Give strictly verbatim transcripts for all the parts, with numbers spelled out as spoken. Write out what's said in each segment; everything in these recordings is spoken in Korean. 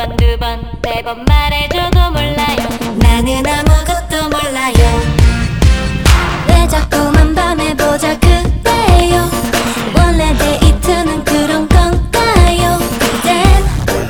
번, 두 번, 세 번 말해줘도 몰라요. 나는 아무것도 몰라요. 왜 자꾸만 밤에 보자 그래요. 원래 데이트는 그런 건가요? 그댄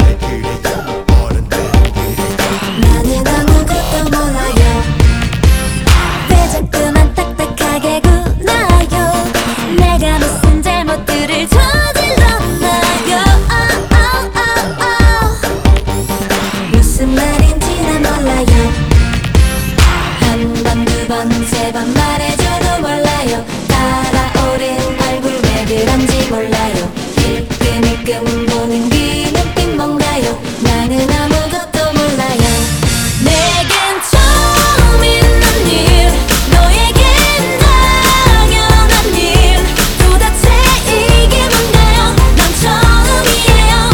나는 아무것도 몰라요. 왜 자꾸만 딱딱하게 굴나요. 내가 무슨 잘못들을 저질렀나요? oh, oh, oh, oh. 무슨 말인지 난 몰라요. 한 번, 두 번, 세 번 말해줘도 몰라요. 달아오른 얼굴 왜 그런지 몰라요. 일끔일끔 보는 그 눈빛 뭔가요. 나는 아무것도 몰라요. 내겐 처음 있는 일, 너에겐 당연한 일. 도대체 이게 뭔가요? 난 처음이에요.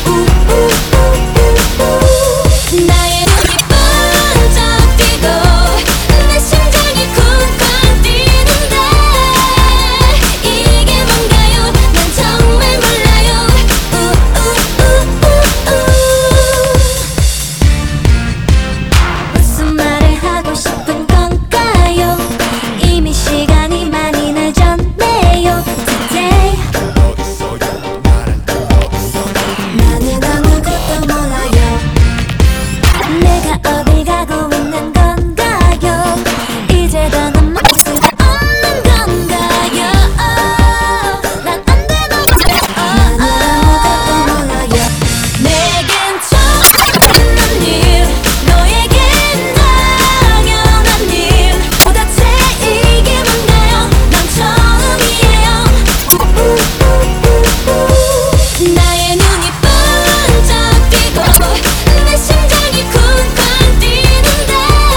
우우우우우. 나의 눈이 번쩍 뛰고 내 심장이 쿵쾅 뛰는데 이게 뭔가요? 난 정말 몰라요. 우우우우우. 무슨 말을 하고 싶은 건가요? 이미 시간이 많이 늦었네요. Today 나는 아무것도 몰라요. 내가 어딜 가고 있는 건가요? 이제 더는 멈출 수 없는 건가요? 난 안 되나 봐요. 나는 아무것도 몰라요. 내겐 처음 있는 일, 너에겐 당연한 일. 도대체 이게 뭔가요? 난 처음이에요. 우우우우우. 나의 눈이 번쩍 뛰고 내 심장이 쿵쾅 뛰는데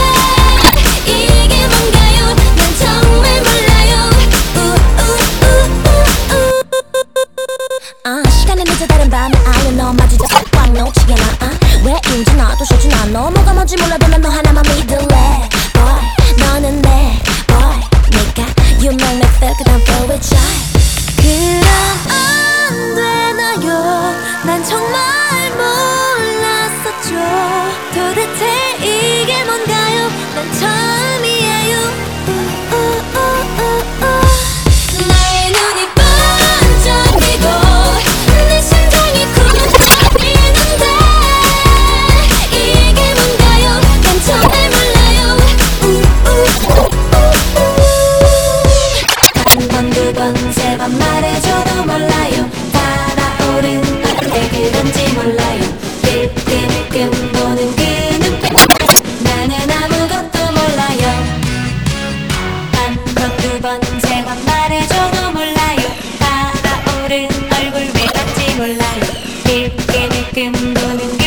이게 뭔가요? 난 정말 몰라요. 우우우우우. 아, 시간은 늦어 다른 밤에 아예 너 마주쳐서 꽉 놓치게 나. 아, 왜인지 나도 싫지 나. 너 뭐가 뭔지 몰라도 난 너 하나만 믿을래. Boy, 너는 내 boy. 네가 you make me feel good, I'm filled with joy. 그럼 안 되나요? 난 정말 몰랐었죠. 도대체 이게 뭔가요? 난 처음이에요. 우우우우우. 나의 눈이 번쩍 뛰고 내 심장이 쿵쾅 뛰는데 이게 뭔가요? 난 정말 몰라요. 우우우우우. 한 번, 두 번, 세 번 말해줘도 몰라요. 달아오른 얼굴 왜 그런지 몰라요. 일끔일끔 보는 그 눈빛 나는 아무것도 몰라요. 한 번, 두 번, 세 번 말해줘도 몰라요. 달아오른 얼굴 왜 그런지 몰라요. 일끔일끔 보는 그